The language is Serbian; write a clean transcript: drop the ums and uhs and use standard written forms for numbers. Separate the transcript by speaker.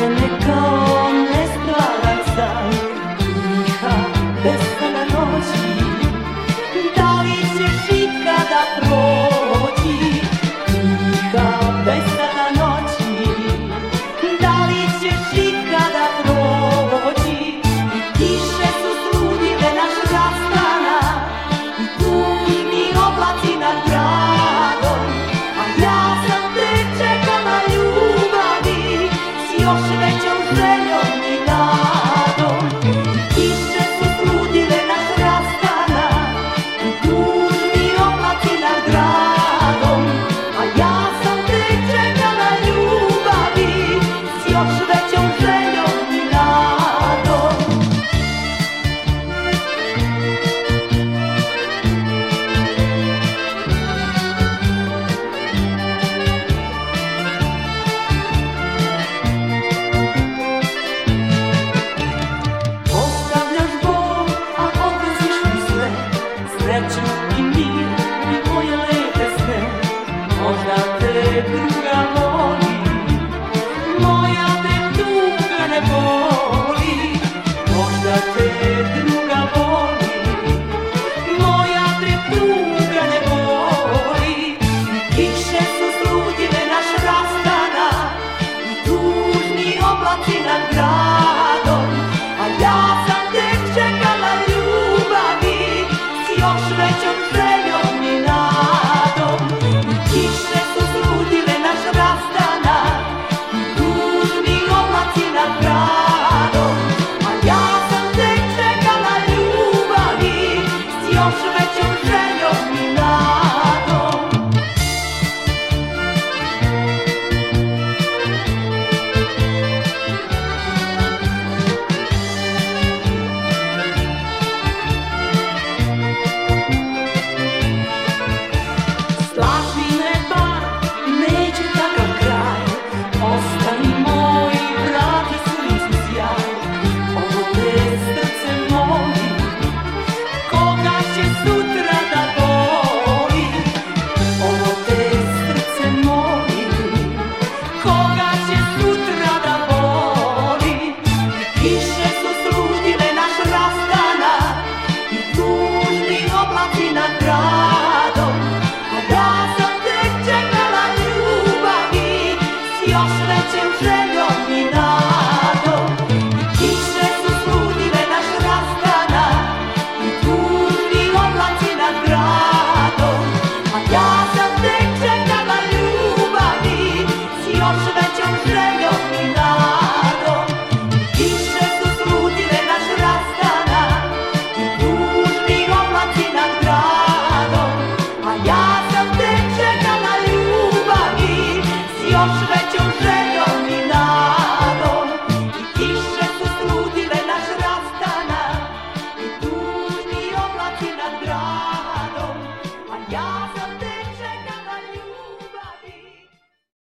Speaker 1: mene kao nestvaran san, tiha besna noći, da li ćeš ikada proći? Tiha besna noći, da li ćeš ikada proći? I kiše su sludile naš rastanak, i tužni oblaci nad gradom, a ja sam te čekala ljubavi s još većom željom i nadom. I kiše su sludile naš rastanak, i tužni oblaci nad gradom, a ja sam te čekala ljubavi s još većom željom i nadom. Ostavljaš bol, a odnosiš mi sve, sreću i mir i moje lepe sne. Možda te druga voli, moja te tuga ne boli. Možda te druga voli, moja te tuga ne boli. I kiše su sludile naš rastanak, i tužni oblaci nad gradom,